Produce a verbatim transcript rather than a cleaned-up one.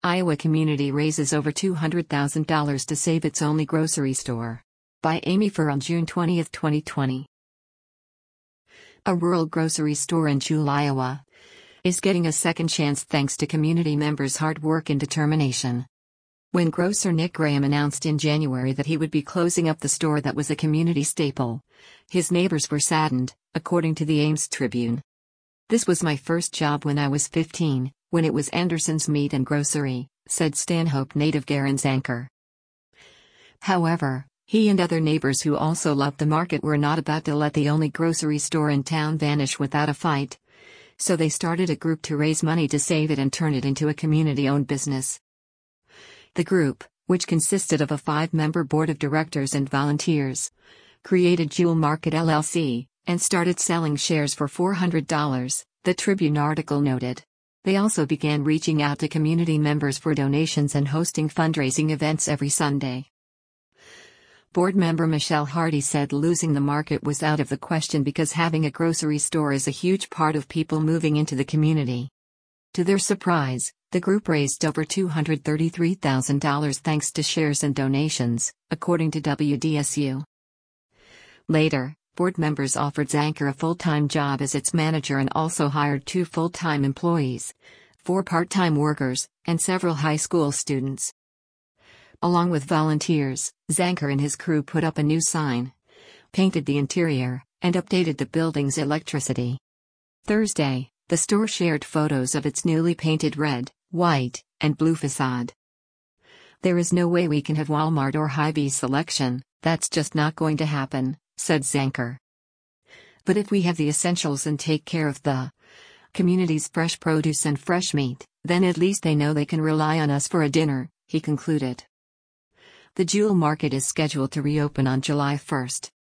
Iowa community raises over two hundred thousand dollars to save its only grocery store. By Amy Furr on June twentieth, twenty twenty. A rural grocery store in Jewell, Iowa, is getting a second chance thanks to community members' hard work and determination. When grocer Nick Graham announced in January that he would be closing up the store that was a community staple, his neighbors were saddened, according to the Ames Tribune. "This was my first job when I was fifteen, when it was Anderson's Meat and Grocery," said Stanhope native Garen Zanker. However, he and other neighbors who also loved the market were not about to let the only grocery store in town vanish without a fight. So they started a group to raise money to save it and turn it into a community-owned business. The group, which consisted of a five-member board of directors and volunteers, created Jewell Market L L C, and started selling shares for four hundred dollars, the Tribune article noted. They also began reaching out to community members for donations and hosting fundraising events every Sunday. Board member Michelle Hardy said losing the market was out of the question because having a grocery store is a huge part of people moving into the community. To their surprise, the group raised over two hundred thirty-three thousand dollars thanks to shares and donations, according to W D S U. Later, board members offered Zanker a full-time job as its manager and also hired two full-time employees, four part-time workers, and several high school students. Along with volunteers, Zanker and his crew put up a new sign, painted the interior, and updated the building's electricity. Thursday, the store shared photos of its newly painted red, white, and blue facade. "There is no way we can have Walmart or Hy-Vee selection, that's just not going to happen," said Zanker. "But if we have the essentials and take care of the community's fresh produce and fresh meat, then at least they know they can rely on us for a dinner," he concluded. The Jewell Market is scheduled to reopen on July first.